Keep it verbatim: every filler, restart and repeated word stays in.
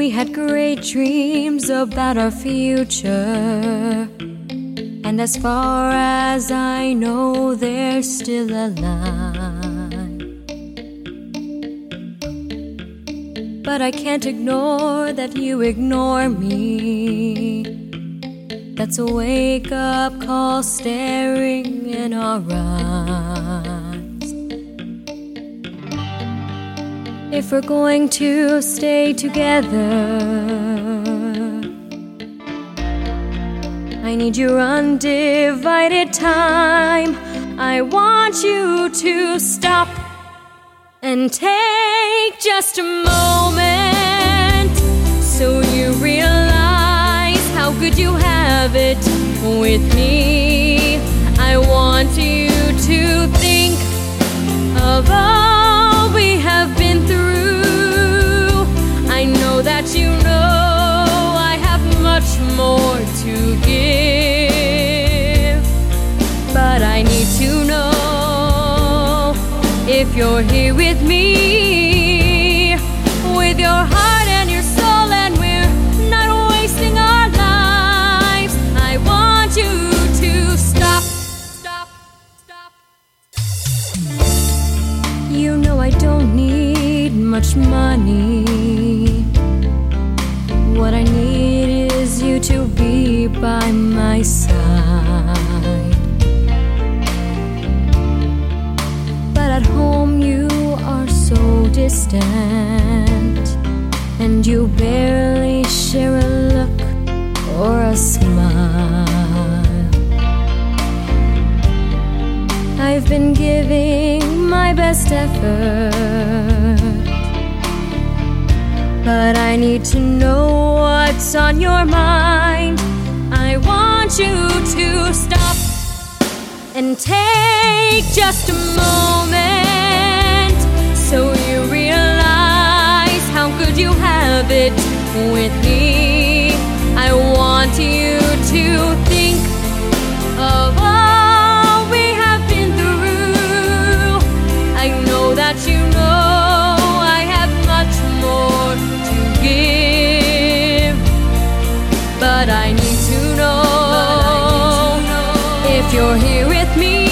We had great dreams about our future, and as far as I know, they're still alive. But I can't ignore that you ignore me. That's a wake-up call staring in our eyes. If we're going to stay together, I need your undivided time. I want you to stop and take just a moment, so you realize how good you have it with me. I want you to think of all we have been through. I know that you know I have much more to give, but I need to know if you're here with me, with your heart and your soul, and we're not wasting our lives. I want you to stop, stop, stop. You know I don't need much money. What I need is you to be by my side. But at home you are so distant, and you barely share a look or a smile. I've been giving my best effort, but I need to know what's on your mind. I want you to stop and take just a moment, so you realize how good you have it with me. I want you to think of all we have been through. I know that you know I have much more to give, but I need to know if you're here with me.